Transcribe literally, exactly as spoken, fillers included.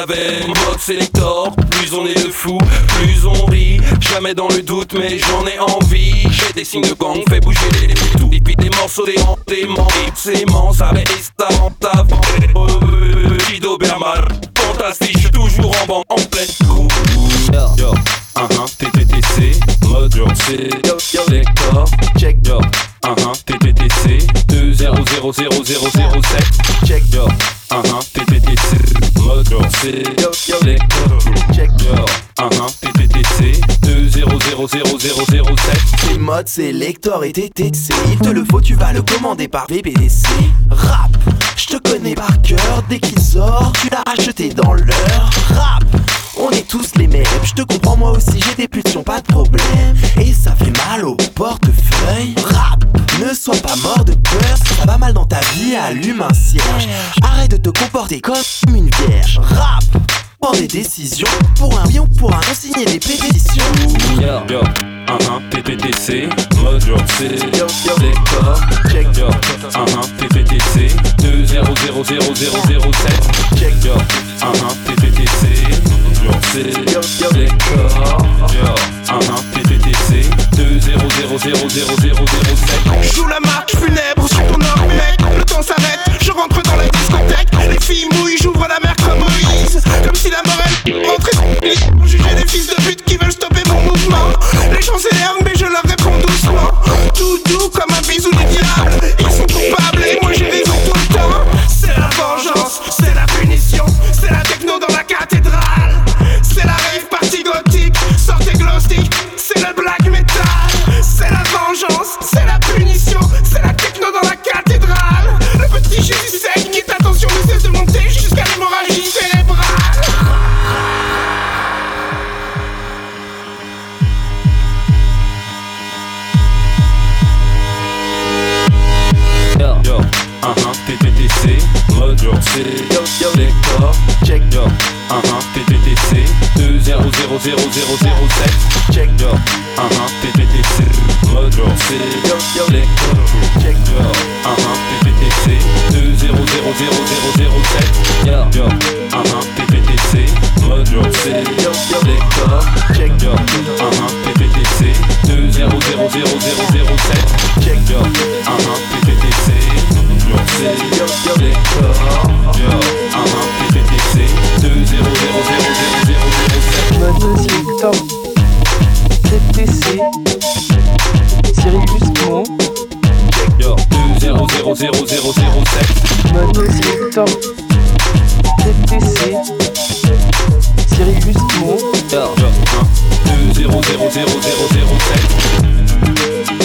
avec mode sélector. Plus on est de fous, plus on rit. Jamais dans le doute, mais j'en ai envie. J'ai des signes de gang, fais bouger les tout. Et puis des morceaux, des hantes, des menthes. C'est immense, avec Esta, en avant. Petit Doberman, fantastique, toujours en banc, en pleine cour. Yo, yo, uh-huh, T T T C, mode sélector. Check, yo, uh-huh, T T T C, deux zéro zéro zéro zéro zéro sept. Check, yo, uh-huh, T T T C, mode sélector. Check, yo, uh-huh, T T T C, deux zéro zéro zéro zéro zéro sept. C'est mode sélector et T T C. Il te le faut, tu vas le commander par V P D C. Rap, je te connais par cœur. Dès qu'il sort, tu l'as acheté dans l'heure. Rap, on est tous les mêmes. Je te comprends, moi aussi j'ai des pulsions, pas de problème. Et ça fait mal au portefeuille. Rap, ne sois pas mort de peur. Si ça va mal dans ta vie, allume un cierge. Arrête de te comporter comme une vierge. Rap, prends des décisions. Pour un oui ou pour un non, signer des pétitions. Yo, yo, uh-huh, T T T C, mode sélector. Check, yo, uh-huh, T T T C, deux zéro zéro zéro zéro zéro sept. Check, yo, uh-huh, T T T C, sélector. Yo, uh-huh, T T T C, deux zéro zéro zéro zéro zéro zéro sept. Joue la marche funèbre sur ton or, mec. Le temps s'arrête, je rentre dans la discothèque. Les filles mouillent, j'ouvre la mer comme Moïse. Comme si la morale rentrait pour juger des fils de pute qui veulent stopper mon mouvement. Les gens s'énervent mais je leur réponds doucement. Tout doux comme un bisou du diable. Ils sont coupables et moi j'ai raison tout le temps. C'est la vengeance, c'est la punition. C'est la techno dans la cathédrale. C'est la rave party gothique. Sortez glow stick, c'est le black metal. C'est la vengeance, c'est la punition. C'est la techno dans la cathédrale. Le petit Jésus saigne et ta tension ne cesse de monter jusqu'à l'hémorragie cérébrale. Yo, yo, uh-huh, T T T C, mode sélector. Check, yo, uh-huh, T T T C, deux zéro zéro zéro zéro zéro sept. Check, yo, uh-huh, T T T C, mode sélector. Check, yo, uh-huh, T T T C, deux zéro zéro zéro zéro zéro sept. Yo, yo, uh-huh, T T T C, mode sélector. Check, yo, uh-huh, T T T C, deux zéro zéro zéro zéro zéro sept. Check, yo, uh-huh, T T T C, sélector. Yo, uh-huh, T T T C, deux zéro zéro zéro zéro zéro zéro sept. Mode sélector, T T C, Sirius Mo. Yo, deux zéro zéro zéro zéro zéro sept. Mode sélector, T T C, Sirius Mo. Yo, yo, uh, deux zéro zéro zéro zéro zéro sept.